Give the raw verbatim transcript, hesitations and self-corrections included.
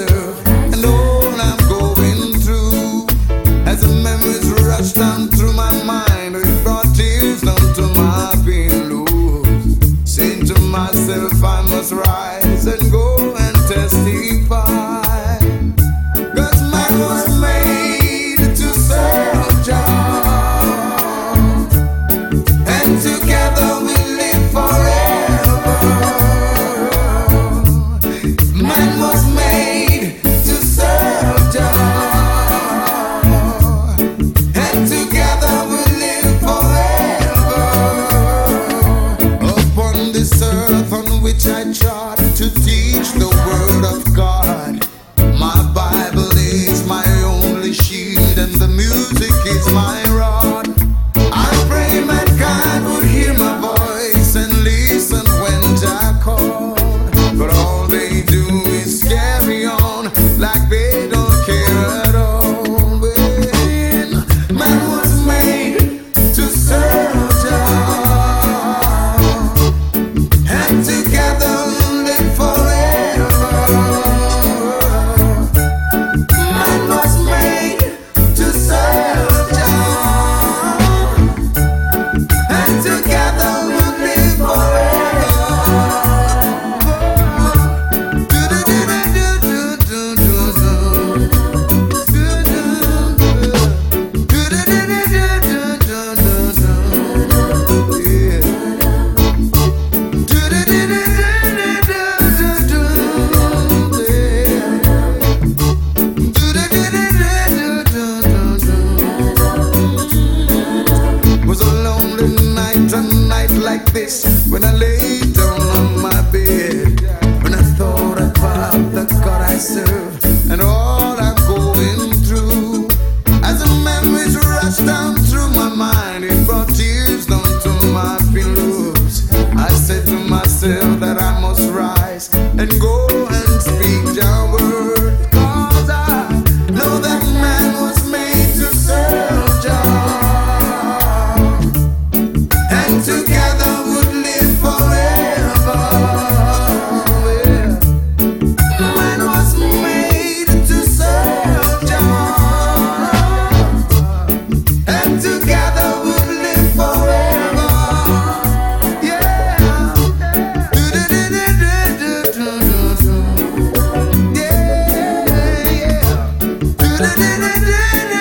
serve and all I'm going through. As the memories rush down through my mind, it brought tears down to my pillows. Saying to myself, I must rise and go and testify. Cause man was made to serve Jah, and together we live forever. Man was made to serve Jah, and together we live forever. Upon this earth on which I trod to teach the word of God, my Bible is my only shield and the music is my rod. I pray mankind would hear my voice and listen when I call, but all they do is carry on like they don't care at all. When man was made to serve Jah, and together we'll live forever. Man was made to serve Jah, and together we'll live forever. Was a lonely night, a night like this, when I lay down on my bed, when I thought about the God I serve and all I'm going through. As the memories rush down through my mind, it brought tears down to my pillows. I said to myself that I must rise and go and speak Jah word, cause I know that man was made to serve Jah, and together would live forever. Yeah. Man was made to serve Jah, and together would live forever. Yeah. Yeah, yeah.